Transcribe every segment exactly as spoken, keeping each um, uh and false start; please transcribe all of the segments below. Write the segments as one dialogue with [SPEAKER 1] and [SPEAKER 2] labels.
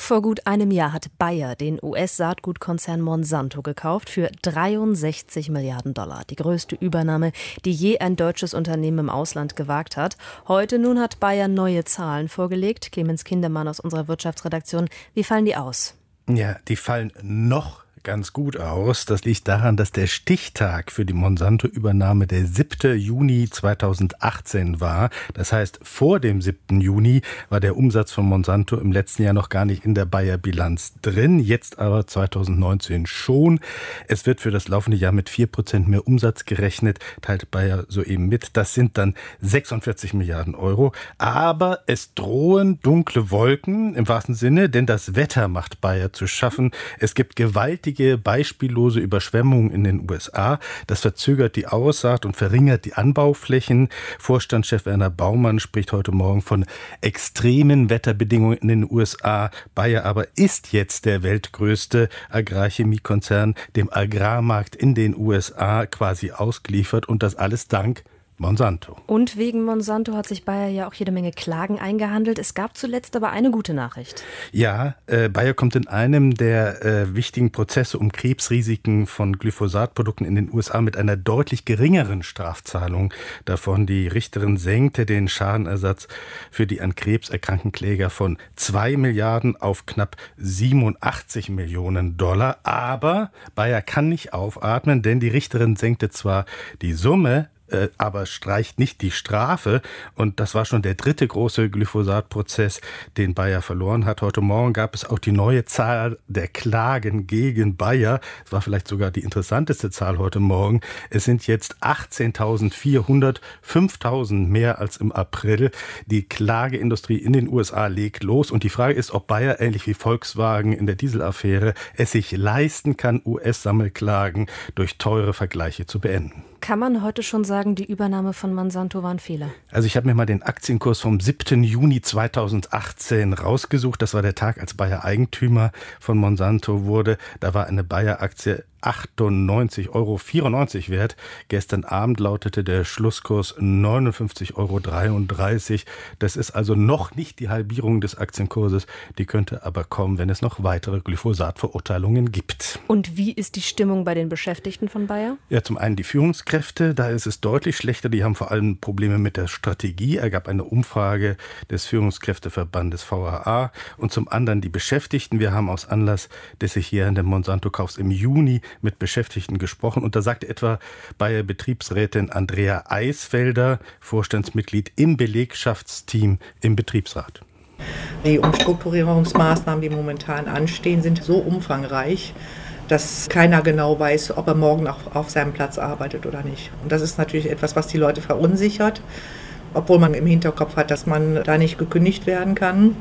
[SPEAKER 1] Vor gut einem Jahr hat Bayer den U S-Saatgutkonzern Monsanto gekauft für dreiundsechzig Milliarden Dollar. Die größte Übernahme, die je ein deutsches Unternehmen im Ausland gewagt hat. Heute nun hat Bayer neue Zahlen vorgelegt. Clemens Kindermann aus unserer Wirtschaftsredaktion. Wie fallen die aus?
[SPEAKER 2] Ja, die fallen noch ganz gut aus. Das liegt daran, dass der Stichtag für die Monsanto-Übernahme der siebte Juni zweitausendachtzehn war. Das heißt, vor dem siebten Juni war der Umsatz von Monsanto im letzten Jahr noch gar nicht in der Bayer-Bilanz drin. Jetzt aber zweitausendneunzehn schon. Es wird für das laufende Jahr mit vier Prozent mehr Umsatz gerechnet, teilt Bayer soeben mit. Das sind dann sechsundvierzig Milliarden Euro. Aber es drohen dunkle Wolken im wahrsten Sinne, denn das Wetter macht Bayer zu schaffen. Es gibt gewaltige beispiellose Überschwemmungen in den U S A. Das verzögert die Aussaat und verringert die Anbauflächen. Vorstandschef Werner Baumann spricht heute Morgen von extremen Wetterbedingungen in den U S A. Bayer aber ist jetzt der weltgrößte Agrarchemiekonzern, dem Agrarmarkt in den U S A quasi ausgeliefert, und das alles dank Monsanto.
[SPEAKER 1] Und wegen Monsanto hat sich Bayer ja auch jede Menge Klagen eingehandelt. Es gab zuletzt aber eine gute Nachricht.
[SPEAKER 2] Ja, äh, Bayer kommt in einem der äh, wichtigen Prozesse um Krebsrisiken von Glyphosatprodukten in den U S A mit einer deutlich geringeren Strafzahlung davon. Die Richterin senkte den Schadenersatz für die an Krebs erkrankten Kläger von zwei Milliarden auf knapp siebenundachtzig Millionen Dollar. Aber Bayer kann nicht aufatmen, denn die Richterin senkte zwar die Summe, aber streicht nicht die Strafe. Und das war schon der dritte große Glyphosat-Prozess, den Bayer verloren hat. Heute Morgen gab es auch die neue Zahl der Klagen gegen Bayer. Das war vielleicht sogar die interessanteste Zahl heute Morgen. Es sind jetzt achtzehntausendvierhundert, fünftausend mehr als im April. Die Klageindustrie in den U S A legt los. Und die Frage ist, ob Bayer, ähnlich wie Volkswagen in der Dieselaffäre, es sich leisten kann, U S-Sammelklagen durch teure Vergleiche zu beenden.
[SPEAKER 1] Kann man heute schon sagen, die Übernahme von Monsanto war ein Fehler?
[SPEAKER 2] Also ich habe mir mal den Aktienkurs vom siebten Juni zweitausendachtzehn rausgesucht. Das war der Tag, als Bayer Eigentümer von Monsanto wurde. Da war eine Bayer-Aktie achtundneunzig Euro vierundneunzig wert. Gestern Abend lautete der Schlusskurs neunundfünfzig Euro dreiunddreißig. Das ist also noch nicht die Halbierung des Aktienkurses. Die könnte aber kommen, wenn es noch weitere Glyphosat-Verurteilungen gibt.
[SPEAKER 1] Und wie ist die Stimmung bei den Beschäftigten von Bayer?
[SPEAKER 2] Ja, zum einen die Führungskräfte. Da ist es deutlich schlechter. Die haben vor allem Probleme mit der Strategie. Er gab eine Umfrage des Führungskräfteverbandes V H A. Und zum anderen die Beschäftigten. Wir haben aus Anlass des sich jährenden Monsanto-Kaufs im Juni mit Beschäftigten gesprochen. Und da sagte etwa Bayer Betriebsrätin Andrea Eisfelder, Vorstandsmitglied im Belegschaftsteam im Betriebsrat.
[SPEAKER 3] Die Umstrukturierungsmaßnahmen, die momentan anstehen, sind so umfangreich, dass keiner genau weiß, ob er morgen auch auf seinem Platz arbeitet oder nicht. Und das ist natürlich etwas, was die Leute verunsichert, obwohl man im Hinterkopf hat, dass man da nicht gekündigt werden kann.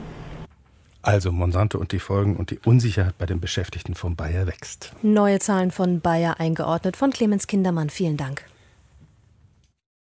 [SPEAKER 2] Also Monsanto und die Folgen und die Unsicherheit bei den Beschäftigten von Bayer wächst.
[SPEAKER 1] Neue Zahlen von Bayer eingeordnet von Clemens Kindermann. Vielen Dank.